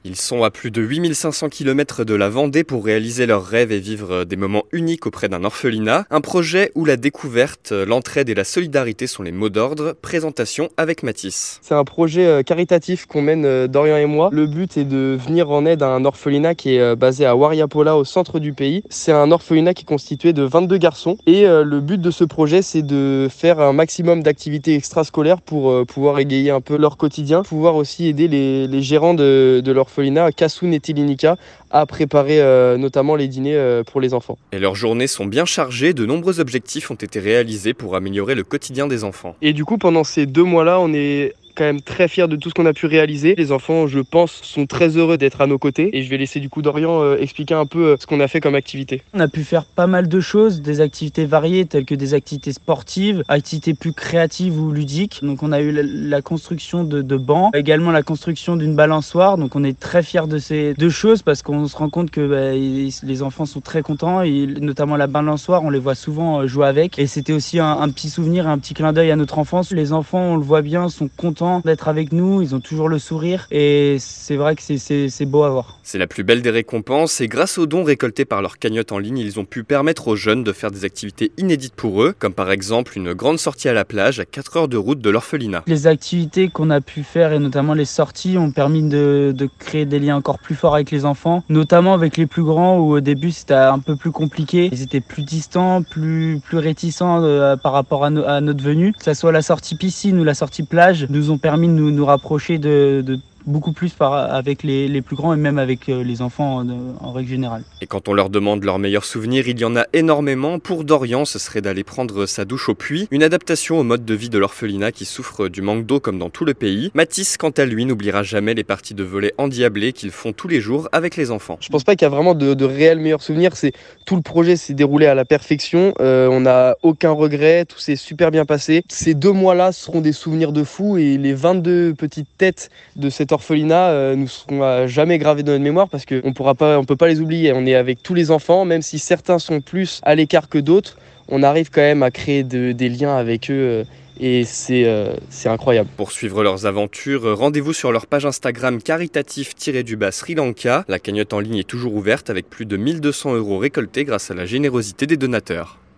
Ils sont à plus de 8500 km de la Vendée pour réaliser leurs rêves et vivre des moments uniques auprès d'un orphelinat. Un projet où la découverte, l'entraide et la solidarité sont les mots d'ordre. Présentation avec Mathis. C'est un projet caritatif qu'on mène Dorian et moi. Le but est de venir en aide à un orphelinat qui est basé à Wariapola au centre du pays. C'est un orphelinat qui est constitué de 22 garçons et le but de ce projet c'est de faire un maximum d'activités extrascolaires pour pouvoir égayer un peu leur quotidien, pouvoir aussi aider les gérants de l'orphelinat Kassoun et Tilinika à préparer notamment les dîners pour les enfants. Et leurs journées sont bien chargées, de nombreux objectifs ont été réalisés pour améliorer le quotidien des enfants. Et du coup pendant ces 2 mois-là, on est quand même très fiers de tout ce qu'on a pu réaliser. Les enfants, je pense, sont très heureux d'être à nos côtés et je vais laisser du coup Dorian expliquer un peu ce qu'on a fait comme activité. On a pu faire pas mal de choses, des activités variées telles que des activités sportives, activités plus créatives ou ludiques. Donc on a eu la construction de bancs, également la construction d'une balançoire. Donc on est très fiers de ces 2 choses parce qu'on se rend compte que les enfants sont très contents et notamment la balançoire, on les voit souvent jouer avec. Et c'était aussi un petit souvenir, un petit clin d'œil à notre enfance. Les enfants, on le voit bien, sont contents d'être avec nous, ils ont toujours le sourire et c'est vrai que c'est beau à voir. C'est la plus belle des récompenses et grâce aux dons récoltés par leur cagnotte en ligne, ils ont pu permettre aux jeunes de faire des activités inédites pour eux, comme par exemple une grande sortie à la plage à 4 heures de route de l'orphelinat. Les activités qu'on a pu faire et notamment les sorties ont permis de créer des liens encore plus forts avec les enfants, notamment avec les plus grands où au début c'était un peu plus compliqué, ils étaient plus distants, plus réticents par rapport à notre venue, que ce soit la sortie piscine ou la sortie plage, nous ont permis de nous rapprocher de beaucoup plus avec les plus grands et même avec les enfants en règle générale. Et quand on leur demande leurs meilleurs souvenirs, il y en a énormément. Pour Dorian, ce serait d'aller prendre sa douche au puits, une adaptation au mode de vie de l'orphelinat qui souffre du manque d'eau comme dans tout le pays. Mathis, quant à lui, n'oubliera jamais les parties de volley endiablées qu'ils font tous les jours avec les enfants. Je pense pas qu'il y a vraiment de réels meilleurs souvenirs. Tout le projet s'est déroulé à la perfection. On n'a aucun regret, tout s'est super bien passé. Ces 2 mois-là seront des souvenirs de fou et les 22 petites têtes de cet orphelinat nous seront à jamais gravés dans notre mémoire parce qu'on peut pas les oublier. On est avec tous les enfants, même si certains sont plus à l'écart que d'autres, on arrive quand même à créer des liens avec eux et c'est incroyable. Pour suivre leurs aventures, rendez-vous sur leur page Instagram caritatif-Sri Lanka. La cagnotte en ligne est toujours ouverte avec plus de 1200 € récoltés grâce à la générosité des donateurs.